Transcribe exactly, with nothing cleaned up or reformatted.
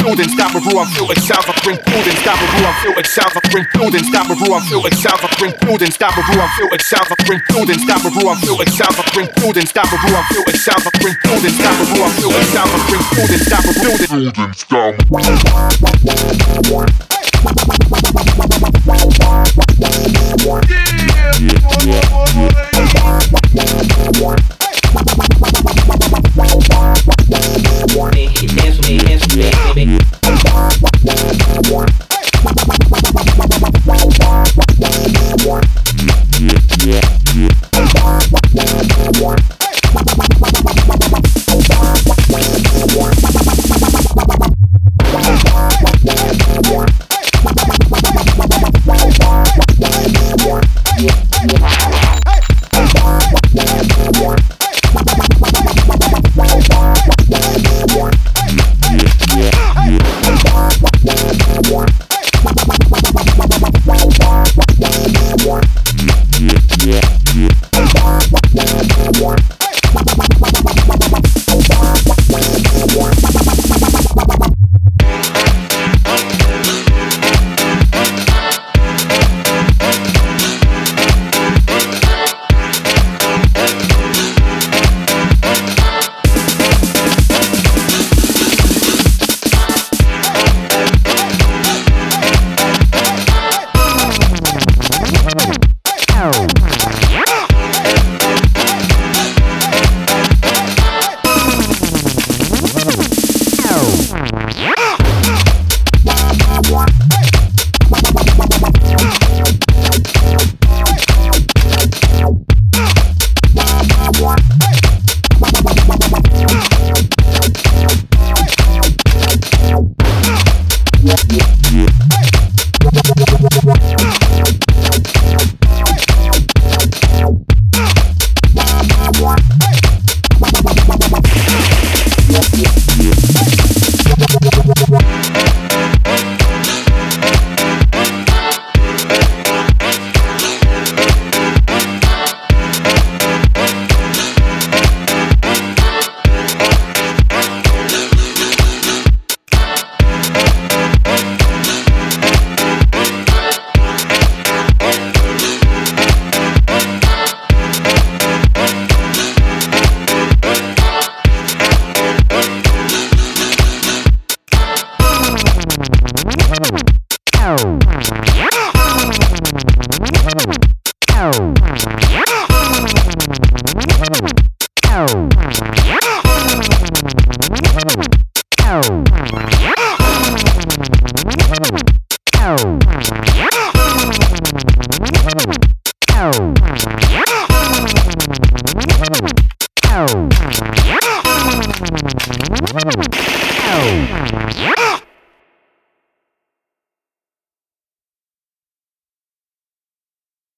food unstoppable. I feel excited. I bring food unstoppable. I feel excited. I bring food unstoppable. I feel excited. I bring food unstoppable. I feel excited. I bring food unstoppable. I feel excited. I bring food unstoppable. I feel excited. I bring food unstoppable. I feel excited. I bring food unstoppable. Food unstoppable. Yeah.